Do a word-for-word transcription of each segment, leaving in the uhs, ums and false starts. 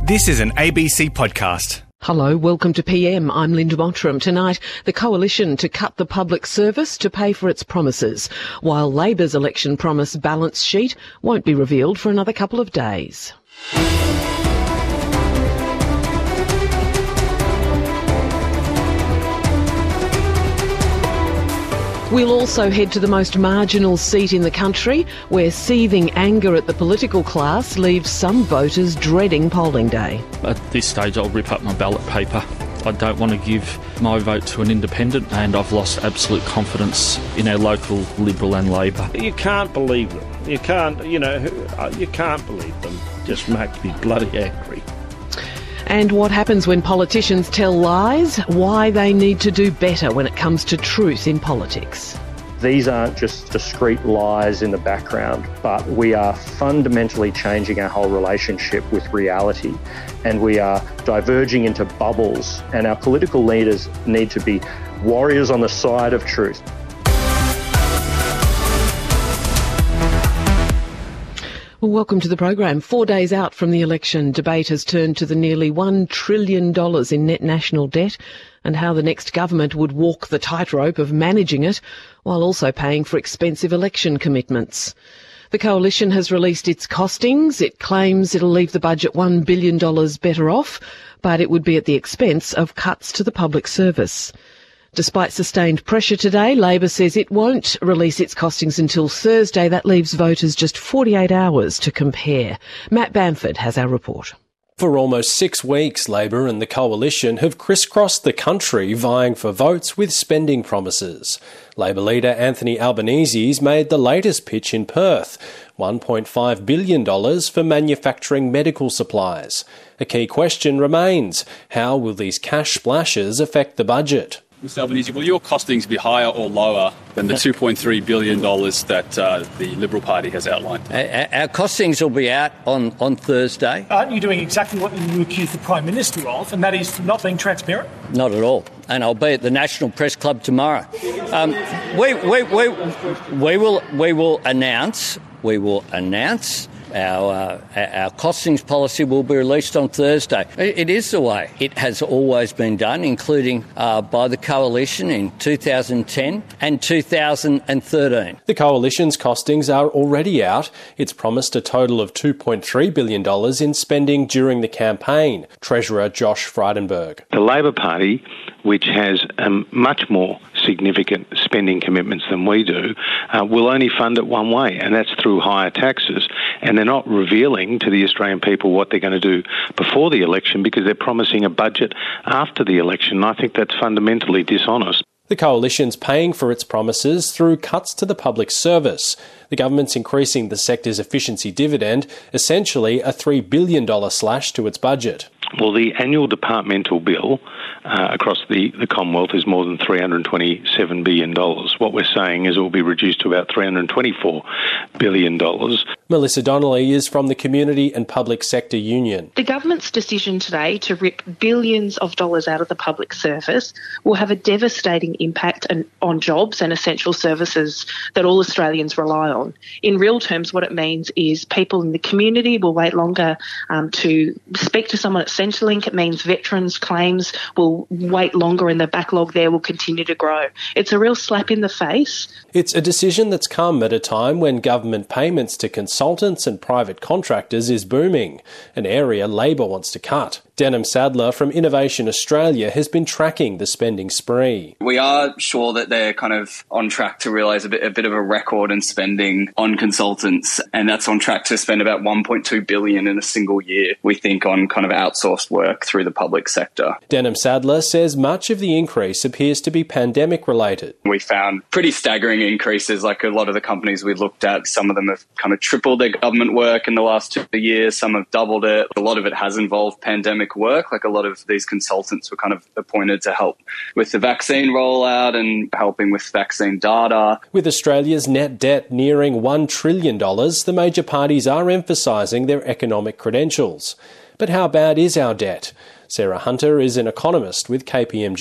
This is an A B C podcast. Hello, welcome to P M. I'm Linda Mottram. Tonight, the coalition to cut the public service to pay for its promises, while Labor's election promise balance sheet won't be revealed for another couple of days. We'll also head to the most marginal seat in the country, where seething anger at the political class leaves some voters dreading polling day. At this stage, I'll rip up my ballot paper. I don't want to give my vote to an independent, and I've lost absolute confidence in our local Liberal and Labor. You can't believe them. You can't, you know, you can't believe them. Just makes me bloody angry. And what happens when politicians tell lies, why they need to do better when it comes to truth in politics. These aren't just discrete lies in the background, but we are fundamentally changing our whole relationship with reality, and we are diverging into bubbles, and our political leaders need to be warriors on the side of truth. Well, welcome to the program. Four days out from the election, debate has turned to the nearly one trillion dollars in net national debt and how the next government would walk the tightrope of managing it while also paying for expensive election commitments. The coalition has released its costings. It claims it'll leave the budget one billion dollars better off, but it would be at the expense of cuts to the public service. Despite sustained pressure today, Labor says it won't release its costings until Thursday. That leaves voters just forty-eight hours to compare. Matt Bamford has our report. For almost six weeks, Labor and the coalition have crisscrossed the country vying for votes with spending promises. Labor leader Anthony Albanese's made the latest pitch in Perth, one point five billion dollars for manufacturing medical supplies. A key question remains, how will these cash splashes affect the budget? Mister Albanese, will your costings be higher or lower than the two point three billion dollars that uh, the Liberal Party has outlined? Our, our costings will be out on, on Thursday. Aren't you doing exactly what you accuse the Prime Minister of, and that is not being transparent? Not at all. And I'll be at the National Press Club tomorrow. Um, we, we, we, we, will, we will announce, we will announce Our, uh, our costings policy will be released on Thursday. It is the way it has always been done, including uh, by the Coalition in two thousand ten and two thousand thirteen. The Coalition's costings are already out. It's promised a total of two point three billion dollars in spending during the campaign. Treasurer Josh Frydenberg. The Labor Party, which has um, much more significant spending commitments than we do, uh, will only fund it one way, and that's through higher taxes. And they're not revealing to the Australian people what they're going to do before the election because they're promising a budget after the election. I think that's fundamentally dishonest. The Coalition's paying for its promises through cuts to the public service. The government's increasing the sector's efficiency dividend, essentially a three billion dollars slash to its budget. Well, the annual departmental bill uh, across the, the Commonwealth is more than three hundred twenty-seven billion dollars. What we're saying is it will be reduced to about three hundred twenty-four billion dollars. Melissa Donnelly is from the Community and Public Sector Union. The government's decision today to rip billions of dollars out of the public service will have a devastating impact on jobs and essential services that all Australians rely on. In real terms, what it means is people in the community will wait longer um, to speak to someone at Centrelink. It means veterans' claims will wait longer and the backlog there will continue to grow. It's a real slap in the face. It's a decision that's come at a time when government payments to consultants and private contractors is booming, an area Labor wants to cut. Denham Sadler from Innovation Australia has been tracking the spending spree. We are sure that they're kind of on track to realise a bit, a bit of a record in spending on consultants, and that's on track to spend about one point two billion dollars in a single year, we think, on kind of outsourced work through the public sector. Denham Sadler says much of the increase appears to be pandemic related. We found pretty staggering increases, like a lot of the companies we looked at, some of them have kind of tripled their government work in the last two years, some have doubled it. A lot of it has involved pandemic work, like a lot of these consultants were kind of appointed to help with the vaccine rollout and helping with vaccine data. With Australia's net debt nearing one trillion dollars, the major parties are emphasising their economic credentials. But how bad is our debt? Sarah Hunter is an economist with K P M G.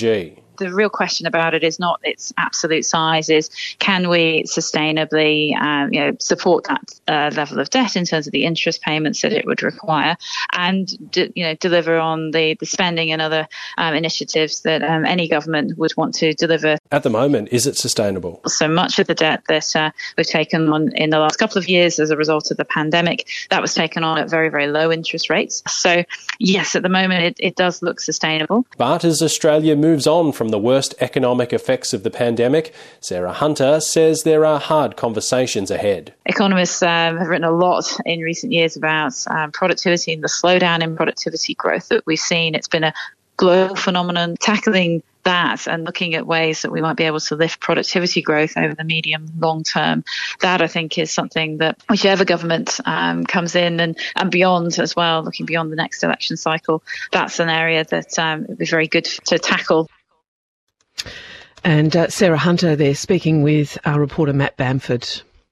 the real question about it is not its absolute size, is can we sustainably um, you know, support that uh, level of debt in terms of the interest payments that it would require, and d- you know, deliver on the, the spending and other um, initiatives that um, any government would want to deliver. At the moment, is it sustainable? So much of the debt that uh, we've taken on in the last couple of years as a result of the pandemic, that was taken on at very, very low interest rates. So yes, at the moment it, it does look sustainable. But as Australia moves on from the worst economic effects of the pandemic, Sarah Hunter says there are hard conversations ahead. Economists um, have written a lot in recent years about um, productivity and the slowdown in productivity growth that we've seen. It's been a global phenomenon. Tackling that and looking at ways that we might be able to lift productivity growth over the medium long term, that I think is something that whichever government um, comes in and, and beyond as well, looking beyond the next election cycle, that's an area that um, would be very good to tackle. And uh, Sarah Hunter there speaking with our reporter Matt Bamford.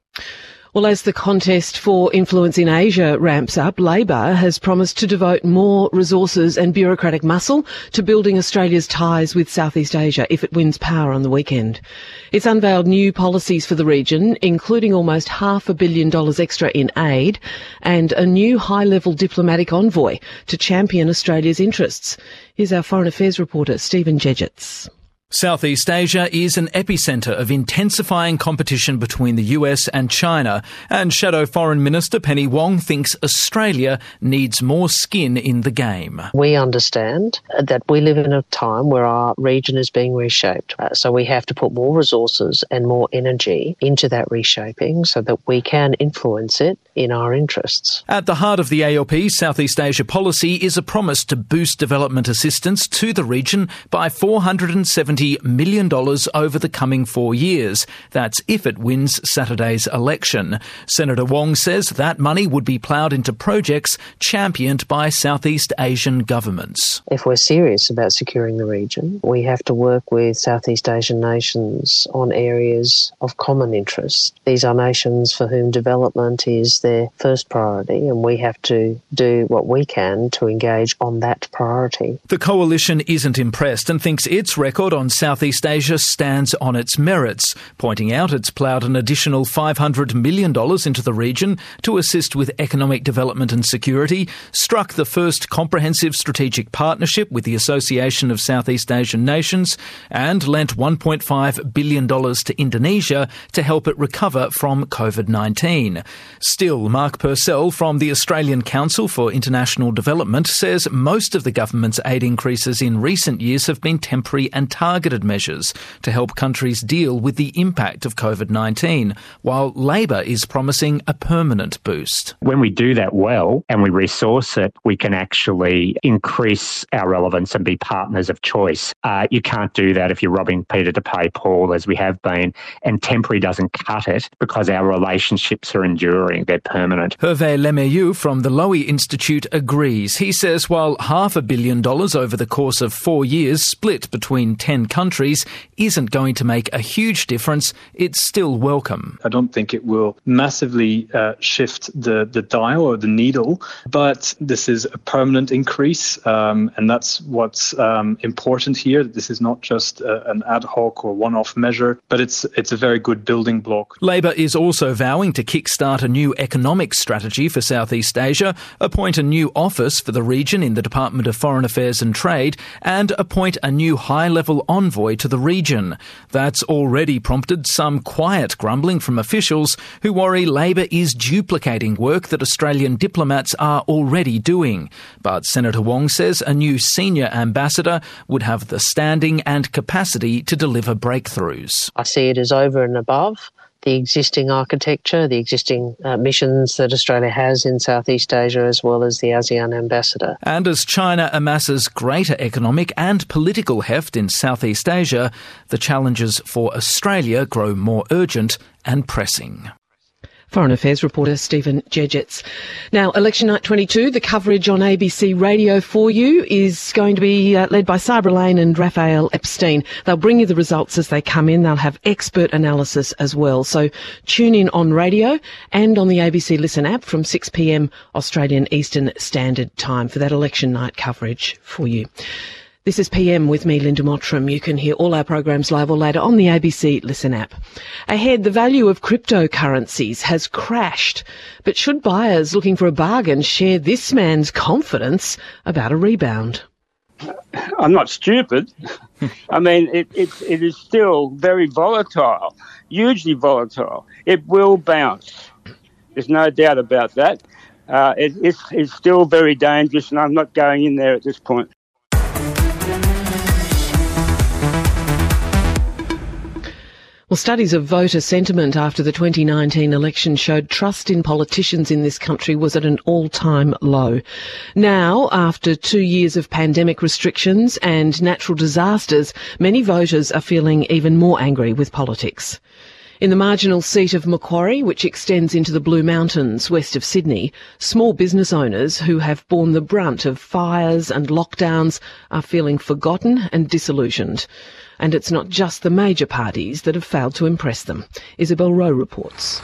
Well, as the contest for influence in Asia ramps up, Labor has promised to devote more resources and bureaucratic muscle to building Australia's ties with Southeast Asia if it wins power on the weekend. It's unveiled new policies for the region, including almost half a billion dollars extra in aid and a new high-level diplomatic envoy to champion Australia's interests. Here's our Foreign Affairs reporter, Stephen Jedgetts. Southeast Asia is an epicentre of intensifying competition between the U S and China, and Shadow Foreign Minister Penny Wong thinks Australia needs more skin in the game. We understand that we live in a time where our region is being reshaped, uh, so we have to put more resources and more energy into that reshaping so that we can influence it in our interests. At the heart of the A L P's Southeast Asia policy is a promise to boost development assistance to the region by four hundred seventy million dollars over the coming four years. That's if it wins Saturday's election. Senator Wong says that money would be ploughed into projects championed by Southeast Asian governments. If we're serious about securing the region, we have to work with Southeast Asian nations on areas of common interest. These are nations for whom development is their first priority, and we have to do what we can to engage on that priority. The coalition isn't impressed and thinks its record on Southeast Asia stands on its merits, pointing out it's ploughed an additional five hundred million dollars into the region to assist with economic development and security, struck the first comprehensive strategic partnership with the Association of Southeast Asian Nations, and lent one point five billion dollars to Indonesia to help it recover from COVID nineteen. Still, Mark Purcell from the Australian Council for International Development says most of the government's aid increases in recent years have been temporary and targeted measures to help countries deal with the impact of COVID nineteen, while Labor is promising a permanent boost. When we do that well and we resource it, we can actually increase our relevance and be partners of choice. Uh, you can't do that if you're robbing Peter to pay Paul, as we have been, and temporary doesn't cut it because our relationships are enduring, they're permanent. Hervé Lemerrieux from the Lowy Institute agrees. He says while half a billion dollars over the course of four years split between ten countries isn't going to make a huge difference, it's still welcome. I don't think it will massively uh, shift the, the dial or the needle, but this is a permanent increase, um, and that's what's um, important here. This is not just uh, an ad hoc or one-off measure, but it's it's a very good building block. Labor is also vowing to kickstart a new economic strategy for Southeast Asia, appoint a new office for the region in the Department of Foreign Affairs and Trade, and appoint a new high-level envoy to the region. That's already prompted some quiet grumbling from officials who worry Labor is duplicating work that Australian diplomats are already doing. But Senator Wong says a new senior ambassador would have the standing and capacity to deliver breakthroughs. I see it as over and above the existing architecture, the existing uh, missions that Australia has in Southeast Asia, as well as the ASEAN ambassador. And as China amasses greater economic and political heft in Southeast Asia, the challenges for Australia grow more urgent and pressing. Foreign Affairs reporter Stephen Jedgetts. Now, Election Night twenty-two, the coverage on A B C Radio for you is going to be uh, led by Sabra Lane and Raphael Epstein. They'll bring you the results as they come in. They'll have expert analysis as well. So tune in on radio and on the A B C Listen app from six p m Australian Eastern Standard Time for that Election Night coverage for you. This is P M with me, Linda Mottram. You can hear all our programs live or later on the A B C Listen app. Ahead, the value of cryptocurrencies has crashed. But should buyers looking for a bargain share this man's confidence about a rebound? I'm not stupid. I mean, it, it, it is still very volatile, hugely volatile. It will bounce. There's no doubt about that. Uh, it, it's, it's still very dangerous, and I'm not going in there at this point. Well, studies of voter sentiment after the twenty nineteen election showed trust in politicians in this country was at an all-time low. Now, after two years of pandemic restrictions and natural disasters, many voters are feeling even more angry with politics. In the marginal seat of Macquarie, which extends into the Blue Mountains west of Sydney, small business owners who have borne the brunt of fires and lockdowns are feeling forgotten and disillusioned. And it's not just the major parties that have failed to impress them. Isabel Rowe reports.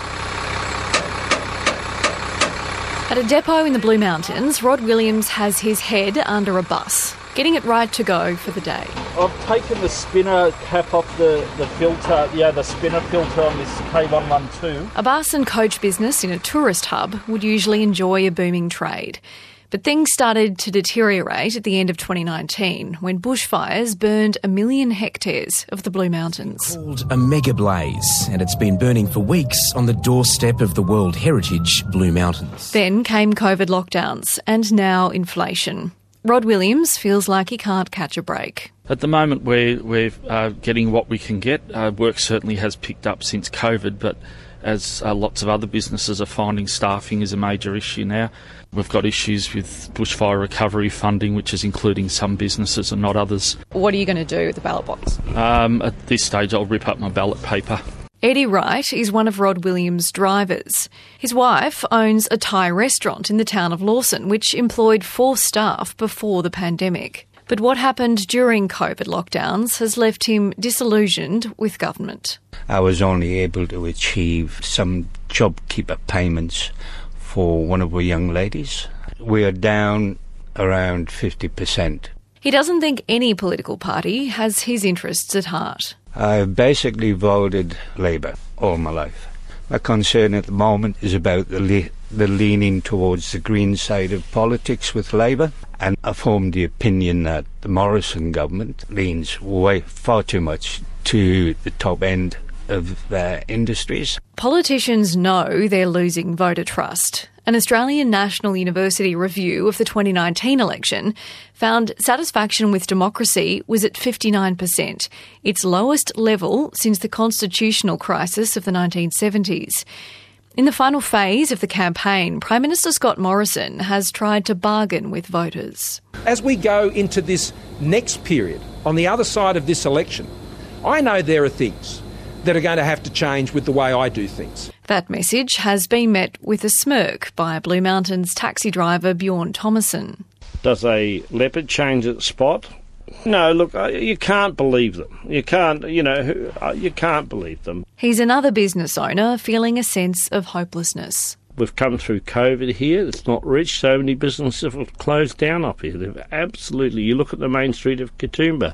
At a depot in the Blue Mountains, Rod Williams has his head under a bus, getting it right to go for the day. I've taken the spinner cap off the, the filter, yeah, the spinner filter on this K one twelve. A bus and coach business in a tourist hub would usually enjoy a booming trade. But things started to deteriorate at the end of twenty nineteen when bushfires burned a million hectares of the Blue Mountains. Called a mega blaze, and it's been burning for weeks on the doorstep of the World Heritage Blue Mountains. Then came COVID lockdowns and now inflation. Rod Williams feels like he can't catch a break. At the moment, we're, we're uh, getting what we can get. Uh, work certainly has picked up since COVID, but as uh, lots of other businesses are finding, staffing is a major issue now. We've got issues with bushfire recovery funding, which is including some businesses and not others. What are you going to do with the ballot box? Um, at this stage, I'll rip up my ballot paper. Eddie Wright is one of Rod Williams' drivers. His wife owns a Thai restaurant in the town of Lawson, which employed four staff before the pandemic. But what happened during COVID lockdowns has left him disillusioned with government. I was only able to achieve some JobKeeper payments for one of our young ladies. We are down around fifty percent. He doesn't think any political party has his interests at heart. I've basically voted Labour all my life. My concern at the moment is about the, le- the leaning towards the green side of politics with Labour, and I formed the opinion that the Morrison government leans way far too much to the top end of their industries. Politicians know they're losing voter trust. An Australian National University review of the twenty nineteen election found satisfaction with democracy was at fifty-nine percent, its lowest level since the constitutional crisis of the nineteen seventies. In the final phase of the campaign, Prime Minister Scott Morrison has tried to bargain with voters. As we go into this next period, on the other side of this election, I know there are things that are going to have to change with the way I do things. That message has been met with a smirk by Blue Mountains taxi driver Bjorn Thomason. Does a leopard change its spot? No, look, you can't believe them. You can't, you know, you can't believe them. He's another business owner feeling a sense of hopelessness. We've come through COVID here. It's not rich. So many businesses have closed down up here. They've absolutely. You look at the main street of Katoomba.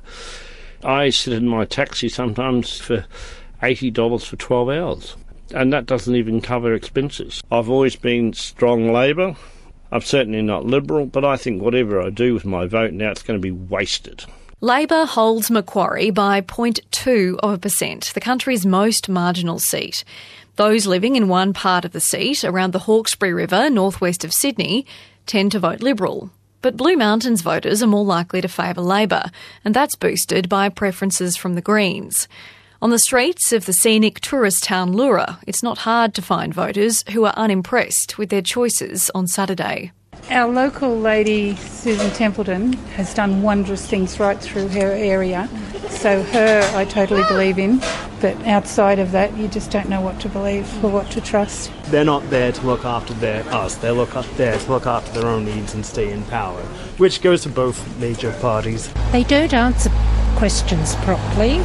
I sit in my taxi sometimes for eighty dollars for twelve hours. And that doesn't even cover expenses. I've always been strong Labor. I'm certainly not Liberal, but I think whatever I do with my vote now, it's going to be wasted. Labor holds Macquarie by zero point two of a percent, the country's most marginal seat. Those living in one part of the seat, around the Hawkesbury River, northwest of Sydney, tend to vote Liberal. But Blue Mountains voters are more likely to favour Labor, and that's boosted by preferences from the Greens. On the streets of the scenic tourist town Leura, it's not hard to find voters who are unimpressed with their choices on Saturday. Our local lady, Susan Templeton, has done wondrous things right through her area. So her, I totally believe in. But outside of that, you just don't know what to believe or what to trust. They're not there to look after their, us. They're look up there to look after their own needs and stay in power, which goes to both major parties. They don't answer questions properly.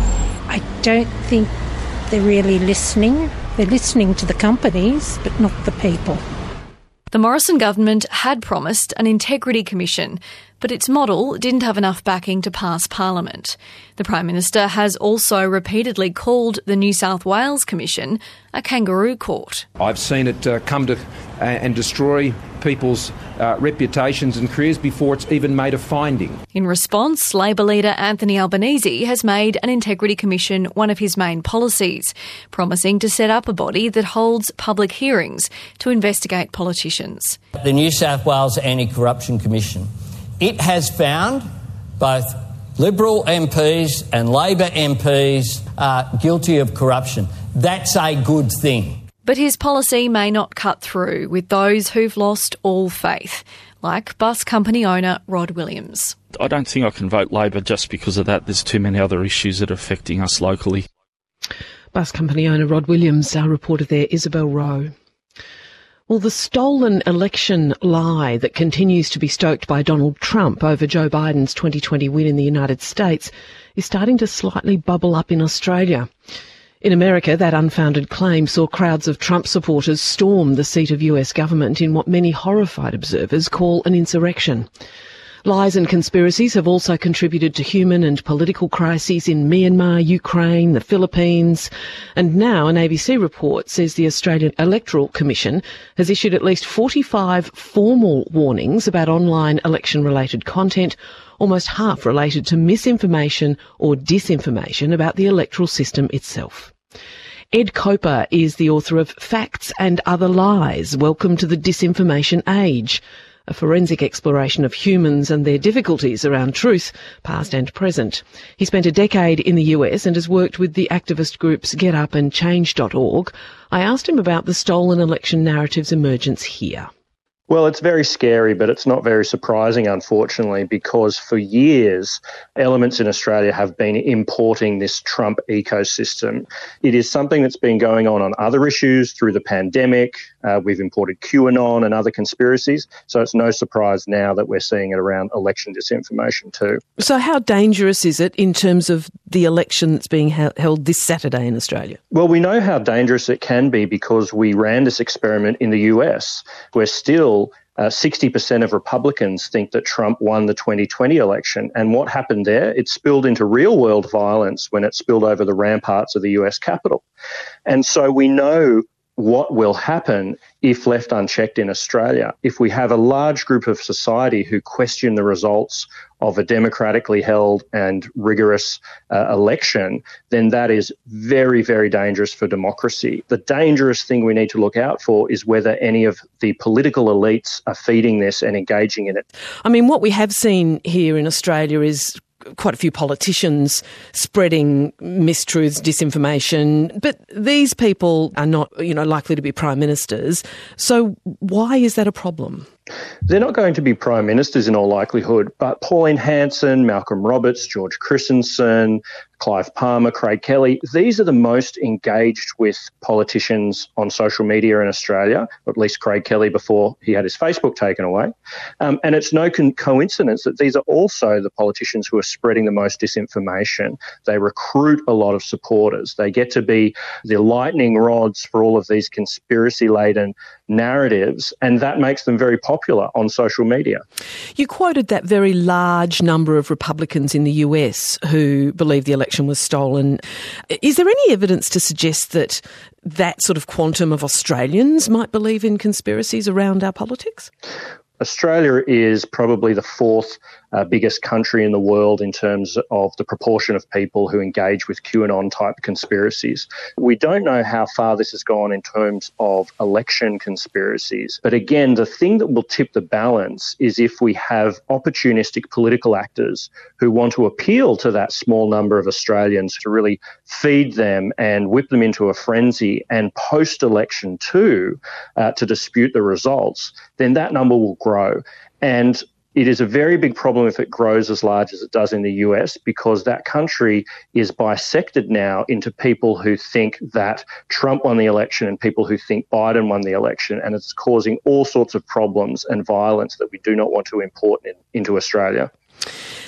I don't think they're really listening. They're listening to the companies, but not the people. The Morrison government had promised an integrity commission, but its model didn't have enough backing to pass Parliament. The Prime Minister has also repeatedly called the New South Wales Commission a kangaroo court. I've seen it uh, come to uh, and destroy people's uh, reputations and careers before it's even made a finding. In response, Labor leader Anthony Albanese has made an integrity commission one of his main policies, promising to set up a body that holds public hearings to investigate politicians. The New South Wales Anti-Corruption Commission, it has found both Liberal M Ps and Labor M Ps are guilty of corruption. That's a good thing. But his policy may not cut through with those who've lost all faith, like bus company owner Rod Williams. I don't think I can vote Labor just because of that. There's too many other issues that are affecting us locally. Bus company owner Rod Williams, our reporter there, Isabel Rowe. Well, the stolen election lie that continues to be stoked by Donald Trump over Joe Biden's twenty twenty win in the United States is starting to slightly bubble up in Australia. In America, that unfounded claim saw crowds of Trump supporters storm the seat of U S government in what many horrified observers call an insurrection. Lies and conspiracies have also contributed to human and political crises in Myanmar, Ukraine, the Philippines, and now an A B C report says the Australian Electoral Commission has issued at least forty-five formal warnings about online election-related content, almost half related to misinformation or disinformation about the electoral system itself. Ed Coper is the author of Facts and Other Lies, Welcome to the Disinformation Age, a forensic exploration of humans and their difficulties around truth, past and present. He spent a decade in the U S and has worked with the activist groups Get Up and Change dot org. I asked him about the stolen election narrative's emergence here. Well, it's very scary, but it's not very surprising, unfortunately, because for years, elements in Australia have been importing this Trump ecosystem. It is something that's been going on on other issues through the pandemic. Uh, we've imported QAnon and other conspiracies, so it's no surprise now that we're seeing it around election disinformation too. So how dangerous is it in terms of the election that's being held this Saturday in Australia? Well, we know how dangerous it can be because we ran this experiment in the U S. We're still Uh, sixty percent of Republicans think that Trump won the twenty twenty election. And what happened there? It spilled into real-world violence when it spilled over the ramparts of the U S Capitol. And so we know what will happen if left unchecked in Australia. If we have a large group of society who question the results of a democratically held and rigorous uh, election, then that is very, very dangerous for democracy. The dangerous thing we need to look out for is whether any of the political elites are feeding this and engaging in it. I mean, what we have seen here in Australia is quite a few politicians spreading mistruths, disinformation, but these people are not, you know, likely to be prime ministers. So why is that a problem? They're not going to be prime ministers in all likelihood, but Pauline Hanson, Malcolm Roberts, George Christensen, Clive Palmer, Craig Kelly, these are the most engaged with politicians on social media in Australia, or at least Craig Kelly before he had his Facebook taken away. Um, and it's no con- coincidence that these are also the politicians who are spreading the most disinformation. They recruit a lot of supporters. They get to be the lightning rods for all of these conspiracy-laden narratives, and that makes them very popular on social media. You quoted that very large number of Republicans in the U S who believe the election was stolen. Is there any evidence to suggest that that sort of quantum of Australians might believe in conspiracies around our politics? Australia is probably the fourth uh, biggest country in the world in terms of the proportion of people who engage with QAnon-type conspiracies. We don't know how far this has gone in terms of election conspiracies. But again, the thing that will tip the balance is if we have opportunistic political actors who want to appeal to that small number of Australians to really feed them and whip them into a frenzy, and post-election too, uh, to dispute the results, then that number will grow. And it is a very big problem if it grows as large as it does in the U S, because that country is bisected now into people who think that Trump won the election and people who think Biden won the election, and it's causing all sorts of problems and violence that we do not want to import in, into Australia.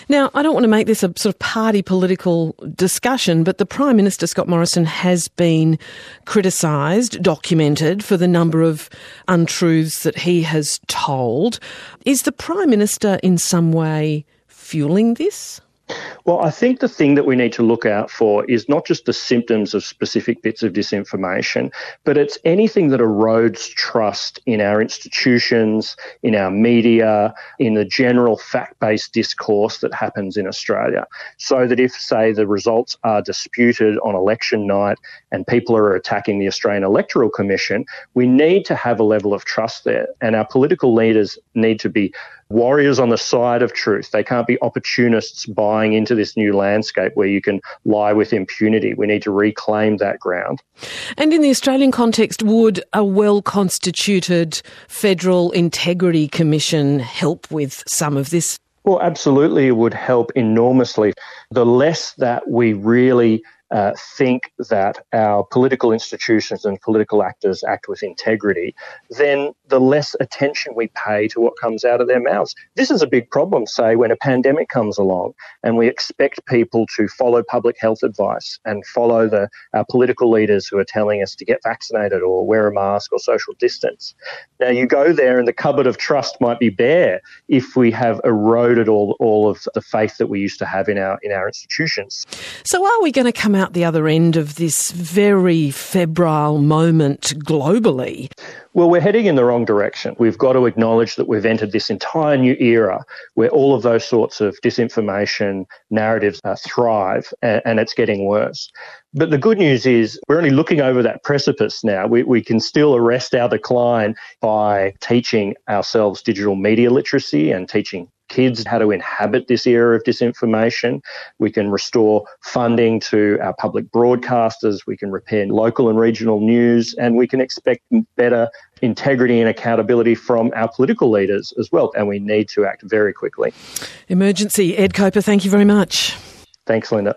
Now, I don't want to make this a sort of party political discussion, but the Prime Minister, Scott Morrison, has been criticised, documented for the number of untruths that he has told. Is the Prime Minister in some way fueling this? Well, I think the thing that we need to look out for is not just the symptoms of specific bits of disinformation, but it's anything that erodes trust in our institutions, in our media, in the general fact-based discourse that happens in Australia. So that if, say, the results are disputed on election night and people are attacking the Australian Electoral Commission, we need to have a level of trust there. And our political leaders need to be warriors on the side of truth. They can't be opportunists buying into this new landscape where you can lie with impunity. We need to reclaim that ground. And in the Australian context, would a well-constituted Federal Integrity Commission help with some of this? Well, absolutely, it would help enormously. The less that we really Uh, think that our political institutions and political actors act with integrity, then the less attention we pay to what comes out of their mouths. This is a big problem, say, when a pandemic comes along and we expect people to follow public health advice and follow the our political leaders who are telling us to get vaccinated or wear a mask or social distance. Now, you go there and the cupboard of trust might be bare if we have eroded all, all of the faith that we used to have in our in our institutions. So are we going to come out the other end of this very febrile moment globally? Well, we're heading in the wrong direction. We've got to acknowledge that we've entered this entire new era where all of those sorts of disinformation narratives uh, thrive, and, and it's getting worse. But the good news is we're only looking over that precipice now. We, we can still arrest our decline by teaching ourselves digital media literacy and teaching kids how to inhabit this era of disinformation. We can restore funding to our public broadcasters. We can repair local and regional news, and we can expect better integrity and accountability from our political leaders as well. And we need to act very quickly. Emergency. Ed Koper, thank you very much. Thanks, Linda.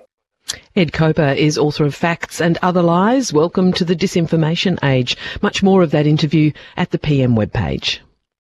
Ed Koper is author of Facts and Other Lies. Welcome to the Disinformation Age. Much more of that interview at the P M webpage.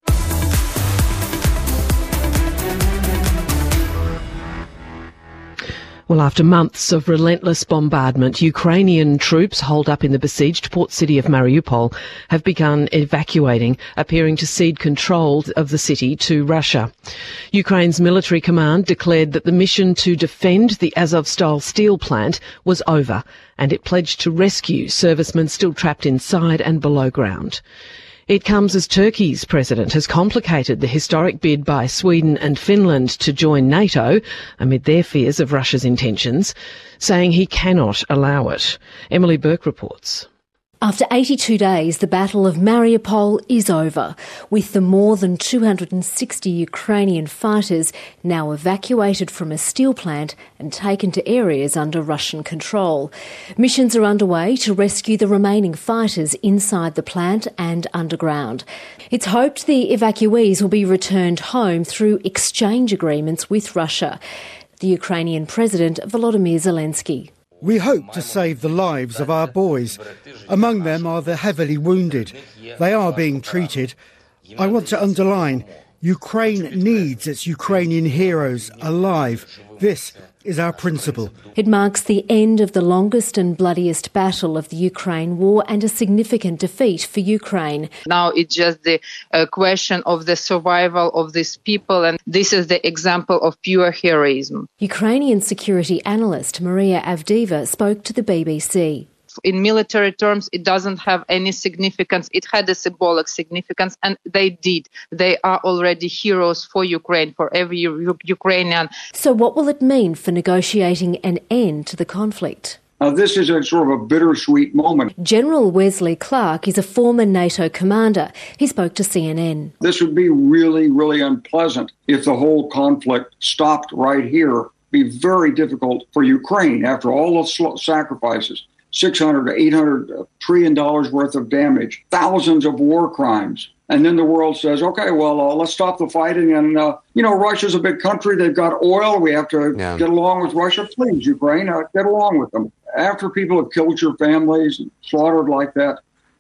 Well, after months of relentless bombardment, Ukrainian troops holed up in the besieged port city of Mariupol have begun evacuating, appearing to cede control of the city to Russia. Ukraine's military command declared that the mission to defend the Azovstal steel plant was over, and it pledged to rescue servicemen still trapped inside and below ground. It comes as Turkey's president has complicated the historic bid by Sweden and Finland to join NATO amid their fears of Russia's intentions, saying he cannot allow it. Emily Burke reports. After eighty-two days, the Battle of Mariupol is over, with the more than two hundred sixty Ukrainian fighters now evacuated from a steel plant and taken to areas under Russian control. Missions are underway to rescue the remaining fighters inside the plant and underground. It's hoped the evacuees will be returned home through exchange agreements with Russia. The Ukrainian President Volodymyr Zelensky. We hope to save the lives of our boys. Among them are the heavily wounded. They are being treated. I want to underline, Ukraine needs its Ukrainian heroes alive. This is our principle. It marks the end of the longest and bloodiest battle of the Ukraine war and a significant defeat for Ukraine. Now it's just the uh, question of the survival of these people, and this is the example of pure heroism. Ukrainian security analyst Maria Avdieva spoke to the B B C. In military terms, it doesn't have any significance. It had a symbolic significance, and they did. They are already heroes for Ukraine, for every U- Ukrainian. So what will it mean for negotiating an end to the conflict? Uh, this is a sort of a bittersweet moment. General Wesley Clark is a former NATO commander. He spoke to C N N. This would be really, really unpleasant if the whole conflict stopped right here. It'd be very difficult for Ukraine after all those sacrifices. six hundred to eight hundred trillion dollars worth of damage, thousands of war crimes. And then the world says, okay, well, uh, let's stop the fighting. And, uh, you know, Russia's a big country. They've got oil. We have to yeah. get along with Russia. Please, Ukraine, uh, get along with them. After people have killed your families and slaughtered like that,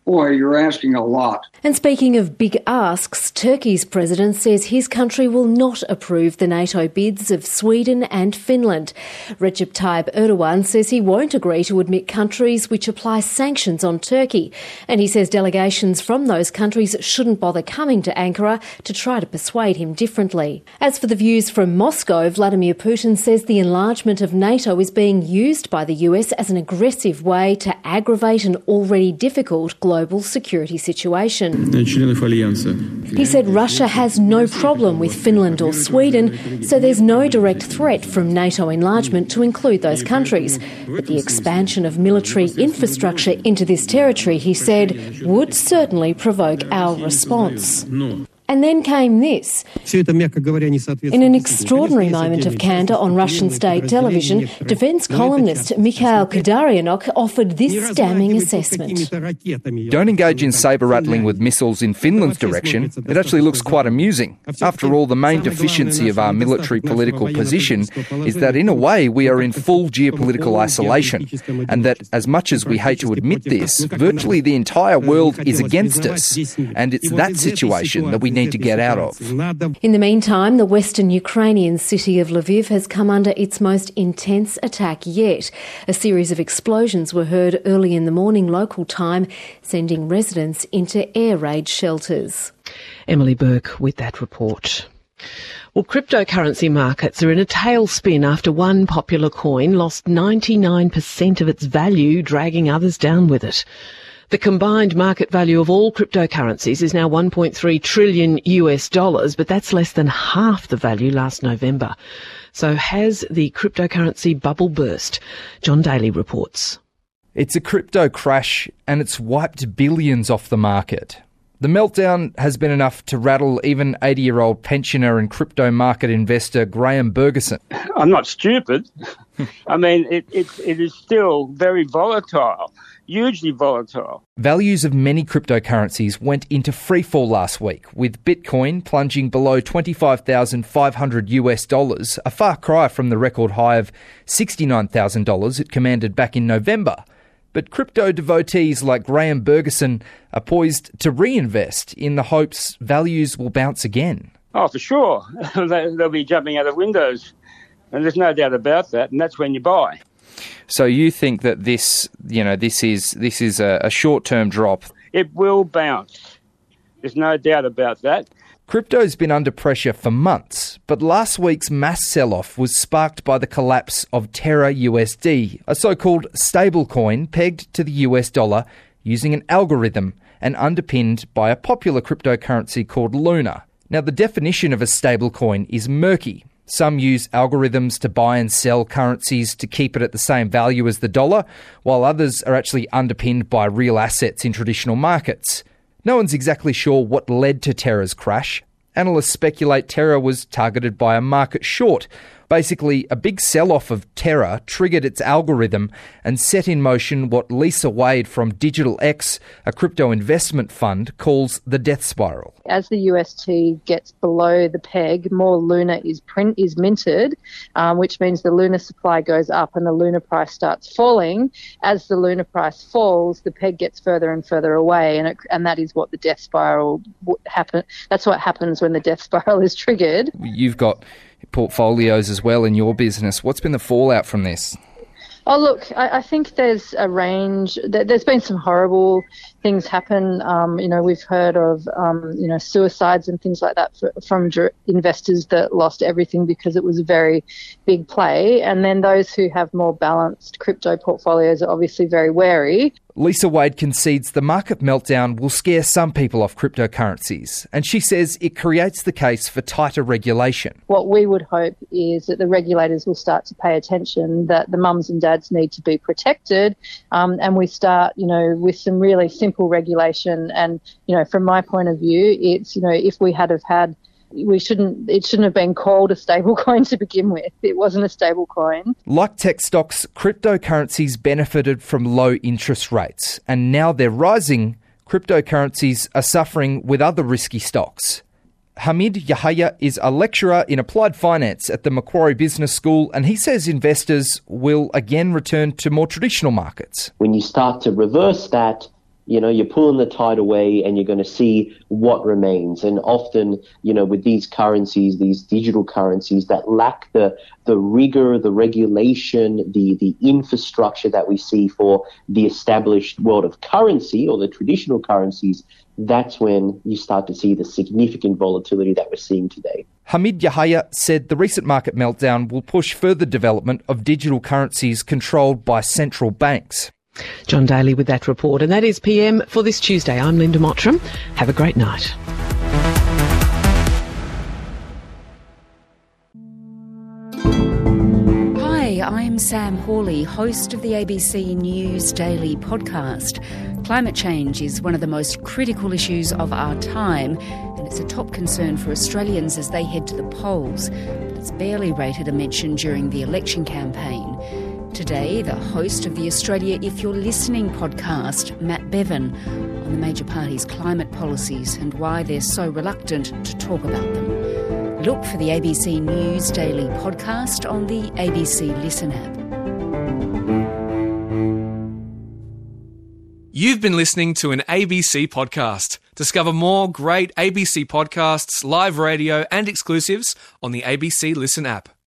Boy, you're asking a lot. And speaking of big asks, Turkey's president says his country will not approve the NATO bids of Sweden and Finland. Recep Tayyip Erdogan says he won't agree to admit countries which apply sanctions on Turkey. And he says delegations from those countries shouldn't bother coming to Ankara to try to persuade him differently. As for the views from Moscow, Vladimir Putin says the enlargement of NATO is being used by the U S as an aggressive way to aggravate an already difficult global security situation. He said Russia has no problem with Finland or Sweden, so there's no direct threat from NATO enlargement to include those countries. But the expansion of military infrastructure into this territory, he said, would certainly provoke our response. And then came this. In an extraordinary moment of candour on Russian state television, defence columnist Mikhail Khodorkovsky offered this damning assessment. Don't engage in sabre-rattling with missiles in Finland's direction. It actually looks quite amusing. After all, the main deficiency of our military political position is that in a way we are in full geopolitical isolation, and that as much as we hate to admit this, virtually the entire world is against us, and it's that situation that we need to get out of. In the meantime, the western Ukrainian city of Lviv has come under its most intense attack yet. A series of explosions were heard early in the morning local time, sending residents into air raid shelters. Emily Burke with that report. Well, cryptocurrency markets are in a tailspin after one popular coin lost ninety-nine percent of its value, dragging others down with it. The combined market value of all cryptocurrencies is now one point three trillion U S dollars, but that's less than half the value last November. So has the cryptocurrency bubble burst? John Daly reports. It's a crypto crash and it's wiped billions off the market. The meltdown has been enough to rattle even eighty-year-old pensioner and crypto market investor Graham Bergerson. I'm not stupid. I mean, it, it, it is still very volatile. Hugely volatile. Values of many cryptocurrencies went into freefall last week, with Bitcoin plunging below twenty-five thousand five hundred U S dollars, a far cry from the record high of sixty-nine thousand dollars it commanded back in November. But crypto devotees like Graham Bergerson are poised to reinvest in the hopes values will bounce again. Oh, for sure. They'll be jumping out of windows. And there's no doubt about that, and that's when you buy. So you think that this, you know, this is this is a, a short-term drop? It will bounce. There's no doubt about that. Crypto's been under pressure for months, but last week's mass sell-off was sparked by the collapse of Terra U S D, a so-called stablecoin pegged to the U S dollar using an algorithm and underpinned by a popular cryptocurrency called Luna. Now, the definition of a stablecoin is murky. Some use algorithms to buy and sell currencies to keep it at the same value as the dollar, while others are actually underpinned by real assets in traditional markets. No one's exactly sure what led to Terra's crash. Analysts speculate Terra was targeted by a market short. Basically, a big sell-off of Terra triggered its algorithm and set in motion what Lisa Wade from Digital X, a crypto investment fund, calls the death spiral. As the U S T gets below the peg, more Luna is print is minted, um, which means the Luna supply goes up and the Luna price starts falling. As the Luna price falls, the peg gets further and further away, and it, and that is what the death spiral happen. That's what happens when the death spiral is triggered. You've got portfolios as well in your business. What's been the fallout from this? Oh, look, I, I think there's a range. There's been some horrible things happen. Um, you know, we've heard of, um, you know, suicides and things like that for, from investors that lost everything because it was a very big play. And then those who have more balanced crypto portfolios are obviously very wary. Lisa Wade concedes the market meltdown will scare some people off cryptocurrencies, and she says it creates the case for tighter regulation. What we would hope is that the regulators will start to pay attention, that the mums and dads need to be protected, um, and we start, you know, with some really simple regulation. And, you know, from my point of view, it's, you know, if we had have had We shouldn't. It shouldn't have been called a stable coin to begin with. It wasn't a stable coin. Like tech stocks, cryptocurrencies benefited from low interest rates, and now they're rising. Cryptocurrencies are suffering with other risky stocks. Hamid Yahya is a lecturer in applied finance at the Macquarie Business School, and he says investors will again return to more traditional markets. When you start to reverse that, You know, you're pulling the tide away and you're going to see what remains. And often, you know, with these currencies, these digital currencies that lack the the rigor, the regulation, the, the infrastructure that we see for the established world of currency or the traditional currencies, that's when you start to see the significant volatility that we're seeing today. Hamid Yahya said the recent market meltdown will push further development of digital currencies controlled by central banks. John Daly with that report. And that is P M for this Tuesday. I'm Linda Mottram. Have a great night. Hi, I'm Sam Hawley, host of the A B C News Daily podcast. Climate change is one of the most critical issues of our time, and it's a top concern for Australians as they head to the polls. But it's barely rated a mention during the election campaign. Today, the host of the Australia If You're Listening podcast, Matt Bevan, on the major parties' climate policies and why they're so reluctant to talk about them. Look for the A B C News Daily podcast on the A B C Listen app. You've been listening to an A B C podcast. Discover more great A B C podcasts, live radio and exclusives on the A B C Listen app.